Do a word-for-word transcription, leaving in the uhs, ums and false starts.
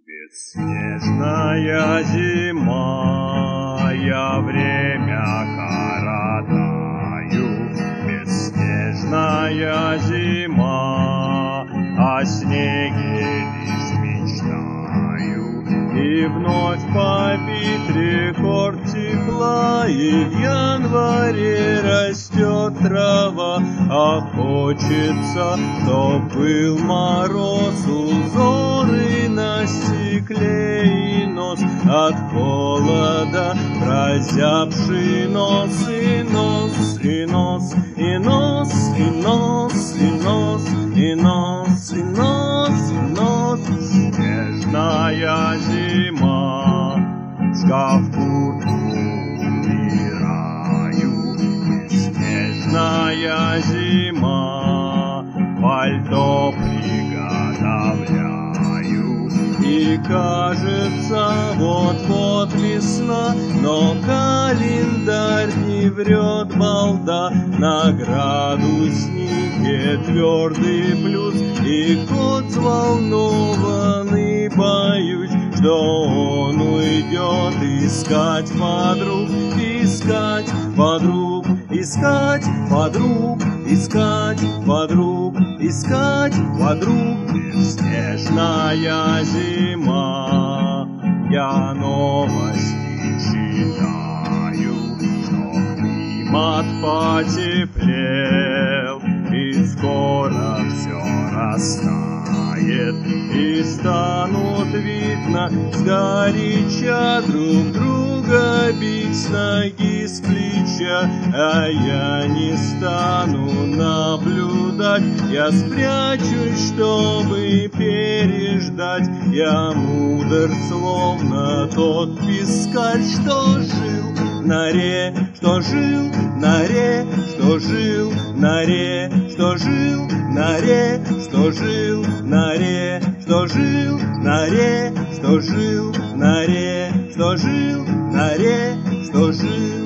Бесснежная зима, я время коротаю. Бесснежная зима, о снеге лишь мечтаю. И вновь побит рекорд тепла, и в январе растет трава, а хочется, чтоб был мороз, узоры на стекле и нос от холода прозябший нос, и нос, и нос, и нос, и нос, и нос, и нос, и нос, и нос. Снежная зима, шкаф куртку убираю. Снежная зима, пальто приготовляю. И кажется, вот-вот весна, но календарь не врет, балда. На градуснике твердый плюс, и кот взволнованный, боюсь, что он уйдет искать подруг, искать подруг, искать подруг, искать подруг, искать подруг. Снежная зима, я новости читаю, что климат потеплел, и скоро все растает, и станут, видно, сгоряча друг друга бить с ноги, с плеча. А я не стану наблюдать, я спрячусь, чтобы переждать. Я мудр, словно тот пескарь, что жил в норе, что жил в норе, что жил в норе, что жил в норе, что жил в норе, что жил в норе, что жил в норе, что жил в норе, что жил.